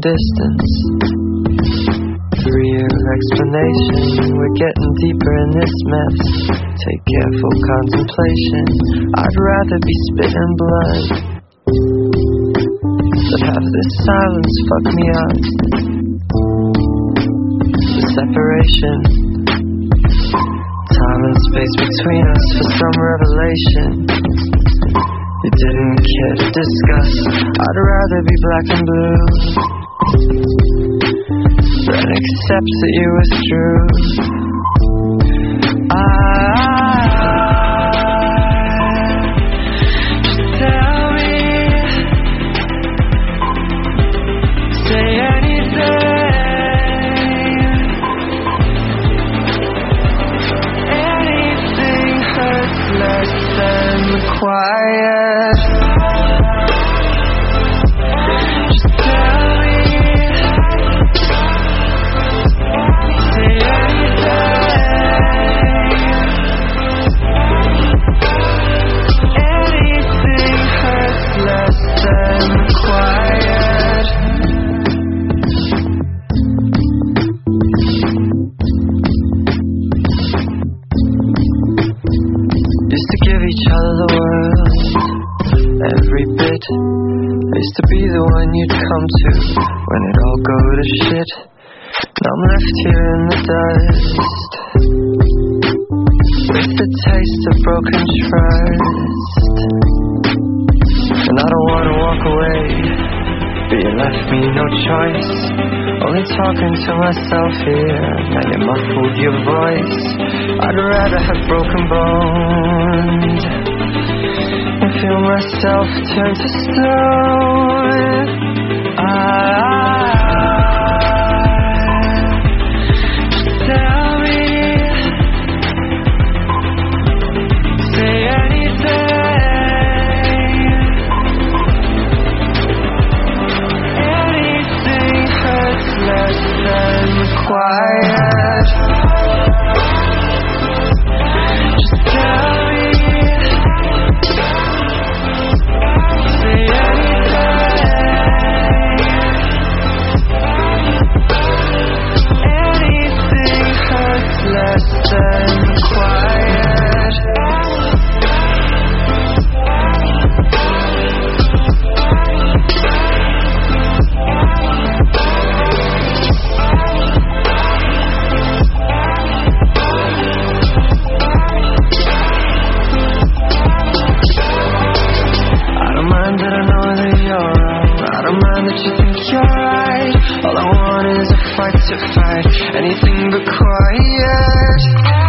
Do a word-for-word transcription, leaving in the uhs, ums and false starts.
distance. Real explanation, we're getting deeper in this mess. Take careful contemplation, I'd rather be spitting blood than have this silence fuck me up. The separation, time and space between us for some revelation you didn't care to discuss. I'd rather be black and blue than accept that you withdrew. I just tell me, say anything, anything hurts less than the quiet. Just tell me, say anything, anything hurts less than the quiet. Used to give each other the world, every bit. I used to be the one you'd come to when it all go to shit. Now I'm left here in the dust with the taste of broken trust. And I don't wanna walk away, but you left me no choice. Only talking to myself here, now you muffled your voice. I'd rather have broken bones and feel myself turn to stone. I just tell me, say anything, anything hurts less than quiet. Just tell me, say anything, anything hurts less than quiet. I don't mind that I know that you're wrong. I don't mind that you think you're right. All I want is a fight to fight, anything but quiet.